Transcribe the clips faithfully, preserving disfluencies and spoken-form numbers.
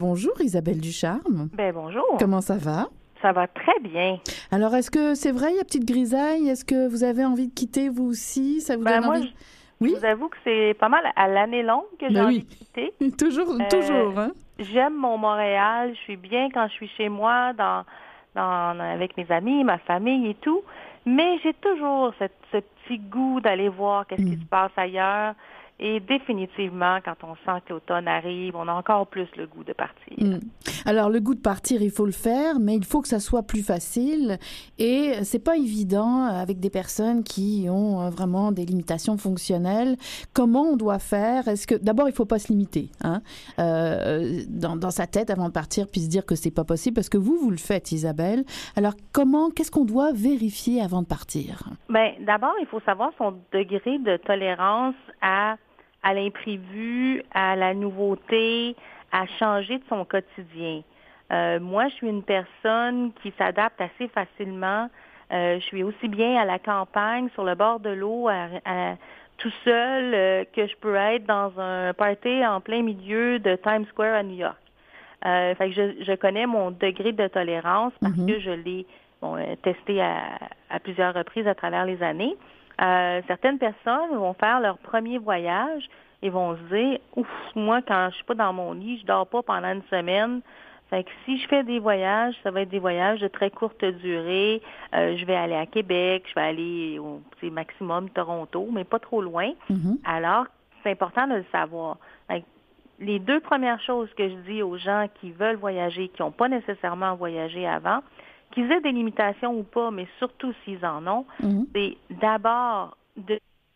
Bonjour Isabelle Ducharme. Ben bonjour. Comment ça va? Ça va très bien. Alors, est-ce que c'est vrai, il y a petite grisaille? Est-ce que vous avez envie de quitter, vous aussi? Ça vous Ben donne moi, envie? je, Oui? je vous avoue que c'est pas mal à l'année longue que j'ai Ben envie oui. de quitter. toujours, Euh, toujours, hein? J'aime mon Montréal. Je suis bien quand je suis chez moi, dans, dans avec mes amis, ma famille et tout. Mais j'ai toujours cette, ce petit goût d'aller voir qu'est-ce qui Mm. se passe ailleurs. Et définitivement, quand on sent que l'automne arrive, on a encore plus le goût de partir. Mm. Alors, le goût de partir, il faut le faire, mais il faut que ça soit plus facile. Et c'est pas évident avec des personnes qui ont vraiment des limitations fonctionnelles. Comment on doit faire? Est-ce que d'abord, il faut pas se limiter, hein, euh, dans, dans sa tête avant de partir, puis se dire que c'est pas possible, parce que vous, vous le faites, Isabelle. Alors, comment, qu'est-ce qu'on doit vérifier avant de partir? Ben, d'abord, il faut savoir son degré de tolérance à à l'imprévu, à la nouveauté, à changer de son quotidien. Euh, moi, je suis une personne qui s'adapte assez facilement. Euh, je suis aussi bien à la campagne, sur le bord de l'eau, à, à- tout seul, euh, que je peux être dans un party en plein milieu de Times Square à New York. Euh, fait que je, je connais mon degré de tolérance parce Mhm. que je l'ai bon, euh, testé à, à plusieurs reprises à travers les années. Euh, certaines personnes vont faire leur premier voyage et vont se dire, ouf, moi, quand je suis pas dans mon lit, je dors pas pendant une semaine. Fait que si je fais des voyages, ça va être des voyages de très courte durée. Euh, je vais aller à Québec, je vais aller au c'est maximum Toronto, mais pas trop loin. Mhm. Alors, c'est important de le savoir. Fait que les deux premières choses que je dis aux gens qui veulent voyager, qui n'ont pas nécessairement voyagé avant, qu'ils aient des limitations ou pas, mais surtout s'ils en ont, Mhm. c'est d'abord de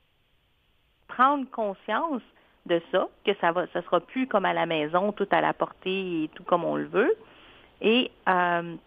prendre conscience de ça, que ça va, ça sera plus comme à la maison, tout à la portée et tout comme on le veut. Et euh,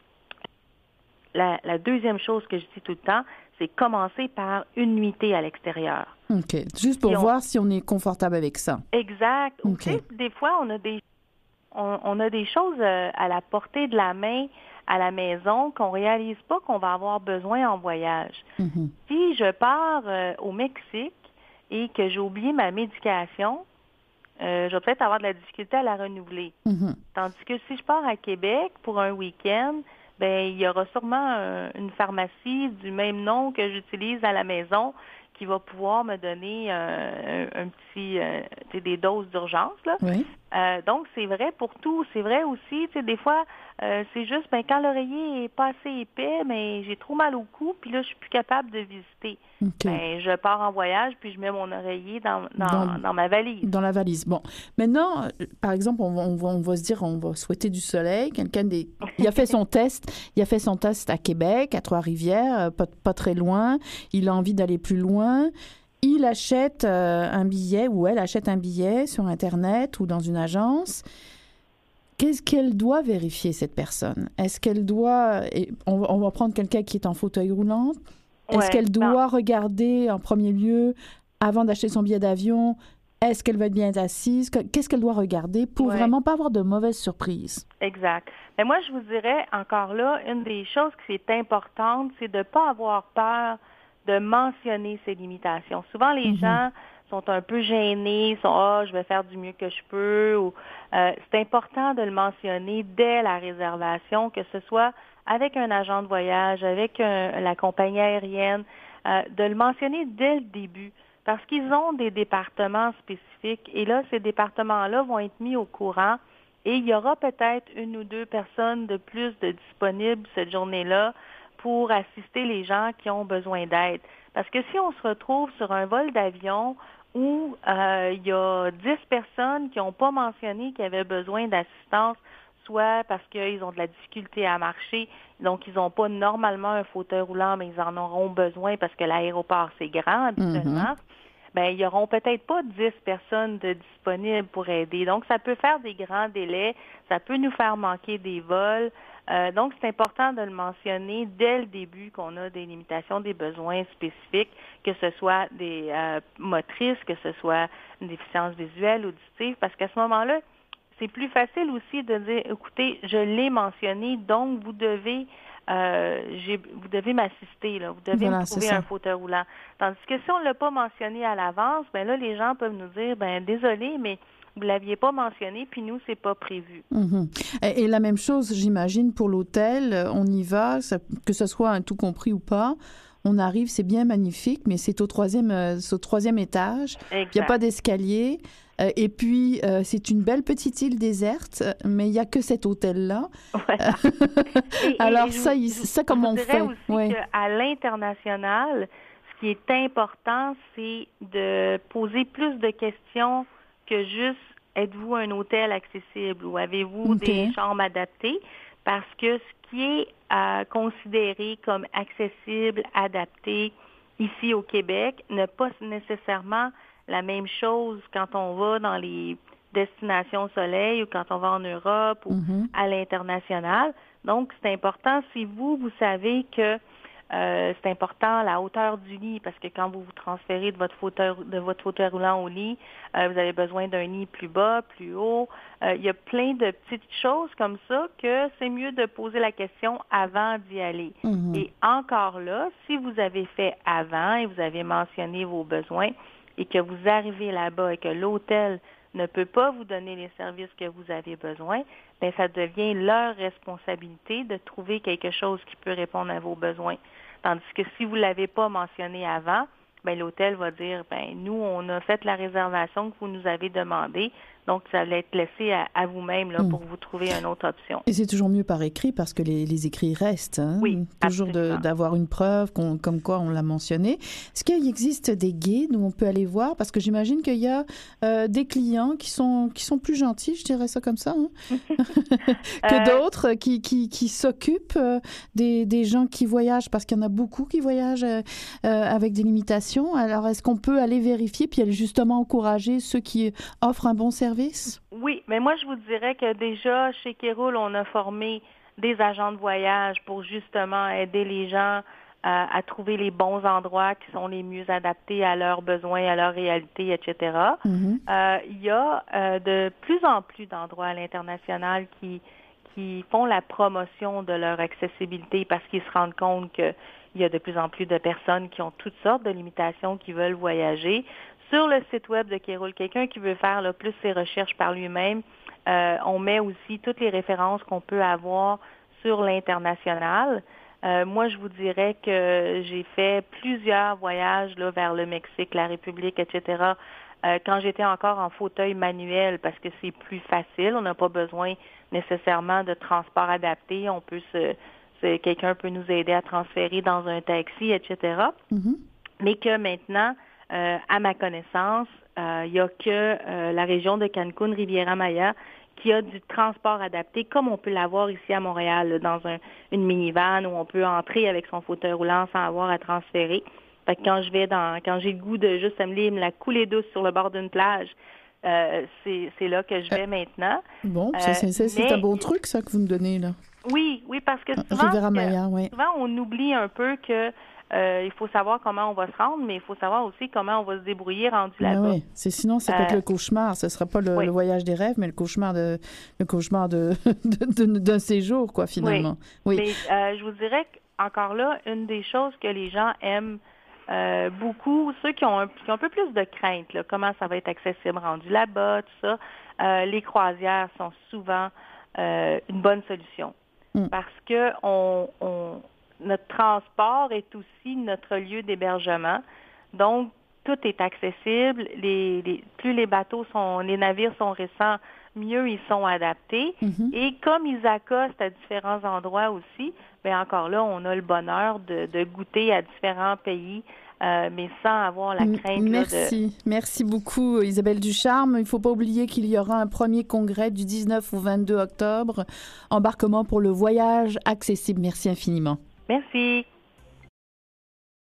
la, la deuxième chose que je dis tout le temps, c'est commencer par une nuitée à l'extérieur. OK. Juste pour Si on, voir si on est confortable avec ça. exact. Ou OK. tu sais, des fois, on a des on, on a des choses euh, à la portée de la main à la maison qu'on réalise pas qu'on va avoir besoin en voyage. Mhm. Si je pars euh, au Mexique et que j'ai oublié ma médication, euh, je vais peut-être avoir de la difficulté à la renouveler. Mhm. Tandis que si je pars à Québec pour un week-end, ben il y aura sûrement un- une pharmacie du même nom que j'utilise à la maison qui va pouvoir me donner euh, un, un petit euh, tu sais, des doses d'urgence là. Oui. Euh, donc c'est vrai pour tout, c'est vrai aussi, tu sais des fois euh, c'est juste ben quand l'oreiller est pas assez épais, mais j'ai trop mal au cou puis là je suis plus capable de visiter. OK. Ben je pars en voyage puis je mets mon oreiller dans Dans, dans, dans ma valise. dans la valise. Bon. Maintenant, euh, par exemple, on va, on va, on va se dire, on va souhaiter du soleil. Quelqu'un des... Il a fait son test. Il a fait son test à Québec, à Trois-Rivières, euh, pas, pas très loin. Il a envie d'aller plus loin. Il achète euh, un billet, ou elle achète un billet sur Internet ou dans une agence. Qu'est-ce qu'elle doit vérifier, cette personne? Est-ce qu'elle doit... et on, va- on va prendre quelqu'un qui est en fauteuil roulant. Est-ce Ouais, qu'elle ben, doit regarder en premier lieu, avant d'acheter son billet d'avion, est-ce qu'elle va être bien assise? Que- Qu'est-ce qu'elle doit regarder pour ouais. vraiment pas avoir de mauvaises surprises? Exact. Mais moi, je vous dirais encore là, une des choses qui est importante, c'est de ne pas avoir peur de mentionner ses limitations. Souvent, les Mhm. gens sont un peu gênés, sont ah, je vais faire du mieux que je peux. Ou euh, c'est important de le mentionner dès la réservation, que ce soit avec un agent de voyage, avec un- la compagnie aérienne, euh, de le mentionner dès le début. Parce qu'ils ont des départements spécifiques et là, ces départements-là vont être mis au courant et il y aura peut-être une ou deux personnes de plus de disponibles cette journée-là pour assister les gens qui ont besoin d'aide. Parce que si on se retrouve sur un vol d'avion où euh, il y a dix personnes qui n'ont pas mentionné qu'ils avaient besoin d'assistance, soit parce qu'ils ont de la difficulté à marcher, donc ils n'ont pas normalement un fauteuil roulant, mais ils en auront besoin parce que l'aéroport, c'est grand habituellement, Mhm. ben ils n'auront peut-être pas dix personnes de disponibles pour aider. Donc, ça peut faire des grands délais, ça peut nous faire manquer des vols. Euh, donc, c'est important de le mentionner dès le début qu'on a des limitations, des besoins spécifiques, que ce soit des euh, motrices, que ce soit une déficience visuelle, auditive, parce qu'à ce moment-là, c'est plus facile aussi de dire, écoutez, je l'ai mentionné, donc vous devez euh, j'ai, vous devez m'assister, là. Vous devez me Voilà, c'est trouver un ça. fauteuil roulant. Tandis que si on ne l'a pas mentionné à l'avance, ben là, les gens peuvent nous dire, ben désolé, mais vous l'aviez pas mentionné, puis nous, c'est pas prévu. Mm-hmm. Et, et la même chose, j'imagine, pour l'hôtel, on y va, ça, que ce soit un tout compris ou pas. On arrive, c'est bien magnifique, mais c'est au troisième, euh, c'est au troisième étage. Il n'y a pas d'escalier. Euh, et puis, euh, c'est une belle petite île déserte, mais il n'y a que cet hôtel-là. Voilà. et, Alors, et ça, je, il, ça, comment on fait? Je dirais aussi ouais. qu'à l'international, ce qui est important, c'est de poser plus de questions que juste « êtes-vous un hôtel accessible » ou « avez-vous okay. des chambres adaptées ?» Parce que ce qui est euh, considéré comme accessible, adapté ici au Québec n'est pas nécessairement la même chose quand on va dans les destinations soleil ou quand on va en Europe ou mm-hmm. à l'international. Donc, c'est important, si vous, vous savez que euh, c'est important la hauteur du lit, parce que quand vous vous transférez de votre fauteuil, de votre fauteuil roulant au lit, euh, vous avez besoin d'un lit plus bas, plus haut. Euh, il y a plein de petites choses comme ça que c'est mieux de poser la question avant d'y aller. Mm-hmm. Et encore là, si vous avez fait avant et vous avez mentionné vos besoins et que vous arrivez là-bas et que l'hôtel ne peut pas vous donner les services que vous avez besoin, bien, ça devient leur responsabilité de trouver quelque chose qui peut répondre à vos besoins. Tandis que si vous ne l'avez pas mentionné avant, bien, l'hôtel va dire, bien, nous, on a fait la réservation que vous nous avez demandée, donc ça va être laissé à, à vous-même là, mmh. pour vous trouver une autre option. Et c'est toujours mieux par écrit parce que les, les écrits restent. Hein? Oui, toujours de, d'avoir une preuve qu'on, comme quoi on l'a mentionné. Est-ce qu'il existe des guides où on peut aller voir? Parce que j'imagine qu'il y a euh, des clients qui sont, qui sont plus gentils, je dirais ça comme ça, hein? que euh... d'autres qui, qui, qui s'occupent euh, des, des gens qui voyagent, parce qu'il y en a beaucoup qui voyagent euh, avec des limitations. Alors, est-ce qu'on peut aller vérifier puis aller justement encourager ceux qui offrent un bon service? Oui, mais moi, je vous dirais que déjà, chez Kéroul, on a formé des agents de voyage pour justement aider les gens euh, à trouver les bons endroits qui sont les mieux adaptés à leurs besoins, à leur réalité, et cetera. Mm-hmm. Euh, il y a euh, de plus en plus d'endroits à l'international qui, qui font la promotion de leur accessibilité parce qu'ils se rendent compte qu'il y a de plus en plus de personnes qui ont toutes sortes de limitations qui veulent voyager. Sur le site web de Kéroul, quelqu'un qui veut faire là, plus ses recherches par lui-même, euh, on met aussi toutes les références qu'on peut avoir sur l'international. Euh, moi, je vous dirais que j'ai fait plusieurs voyages là, vers le Mexique, la République, et cetera, euh, quand j'étais encore en fauteuil manuel, parce que c'est plus facile. On n'a pas besoin nécessairement de transport adapté. On peut se, se quelqu'un peut nous aider à transférer dans un taxi, et cetera. Mm-hmm. Mais que maintenant, Euh, à ma connaissance, euh, il n'y a que euh, la région de Cancun, Riviera Maya, qui a du transport adapté, comme on peut l'avoir ici à Montréal, là, dans un, une minivan où on peut entrer avec son fauteuil roulant sans avoir à transférer. Fait que quand je vais dans, quand j'ai le goût de juste me la couler douce sur le bord d'une plage, euh, c'est, c'est là que je vais euh, maintenant. Bon, ça, c'est, c'est, c'est mais, un bon truc, ça, que vous me donnez, là. Oui, oui, parce que souvent, Riviera Maya, que, oui. souvent on oublie un peu que Euh, il faut savoir comment on va se rendre, mais il faut savoir aussi comment on va se débrouiller rendu là-bas. Ah oui, c'est, sinon, ça peut euh, être le cauchemar. Ce ne sera pas le, oui. le voyage des rêves, mais le cauchemar, de, le cauchemar de, de, de, d'un séjour, quoi, finalement. Oui, oui. Mais euh, je vous dirais qu'encore là, une des choses que les gens aiment euh, beaucoup, ceux qui ont, un, qui ont un peu plus de crainte, là, comment ça va être accessible rendu là-bas, tout ça, euh, les croisières sont souvent euh, une bonne solution. Mm. Parce que on... on notre transport est aussi notre lieu d'hébergement. Donc, tout est accessible. Les, les, plus les bateaux sont, les navires sont récents, mieux ils sont adaptés. Mm-hmm. Et comme ils accostent à différents endroits aussi, bien encore là, on a le bonheur de, de goûter à différents pays, euh, mais sans avoir la crainte. Merci. Là, de... Merci beaucoup, Isabelle Ducharme. Il ne faut pas oublier qu'il y aura un premier congrès du dix-neuf au vingt-deux octobre. Embarquement pour le voyage accessible. Merci infiniment. Merci.